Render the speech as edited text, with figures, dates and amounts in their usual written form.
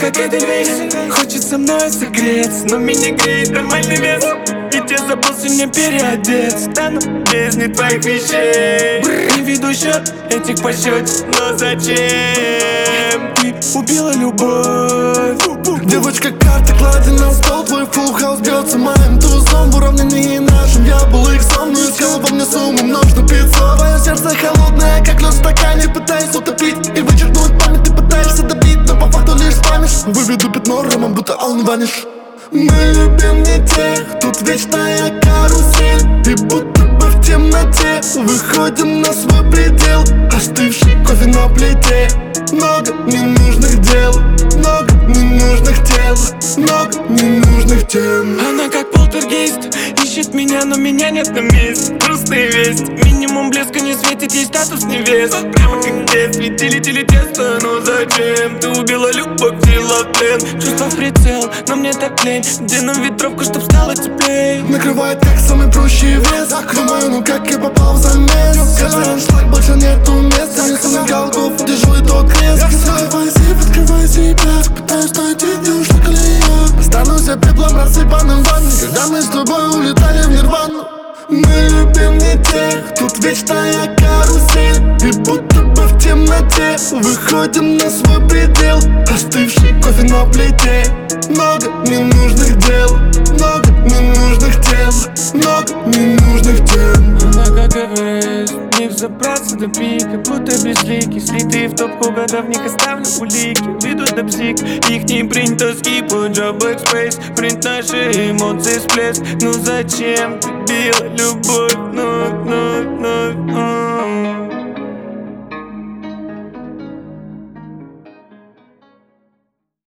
как Эдельвейс. Хочет со мной согреться, но меня греет нормальный вес. Ведь я забыл сегодня переодеться. Стану без не твоих вещей. Не веду счет этих по счете, но зачем? Ты убила любовь. Девочка, карты клади на стол. Твой фулл хаус бьется моим тузом. В уравнении нашим я был их сом. Но искал во мне сумму множно 500. Твое сердце холодное, как лед в стакане. Пытаюсь утопить и вычеркнуть память. Ты пытаешься добить, но по факту лишь спамишь. Выведу пятно ромом, будто он ваниш. Мы любим не тех, тут вечная карусель. И будто бы в темноте выходим на свой предел. Остывший кофе на плите. Много ненужных дел, много ненужных тел, много ненужных тем. Она как полтергейст, ищет меня, но меня нет на месте. Грустная весть, минимум блеска не светит, есть статус невест. Прямо как в детстве, теле тесто, ну зачем? Ты убила любовь, взяла в плен. Чувства в прицел, но мне так лень. Где нам ветровка, чтоб стало теплей? Накрывает как самый прущий вес. Думаю, ну как я попал в замес. Каждый аншлаг, больше нету места. Несу на голгоф, держу и тот крест. Открывай себя, пытаюсь найти, где ушла колея. Останусь я пеплом, рассыпанным в ванне. Когда мы с тобой улетали в нирвану. Мы любим не тех, тут вечная карусель. И будто бы в темноте выходим на свой предел. Остывший кофе на плите. Много ненужных дел, много ненужных тел, много ненужных тем. Она как Эверест, не взобраться до пика, будто безликий. Слитые в топку годовник, оставлю улики. Ведут до псих, их не принято скипу. Job Backspace, принт наши эмоции всплеск. Ну зачем ты била любовь, ну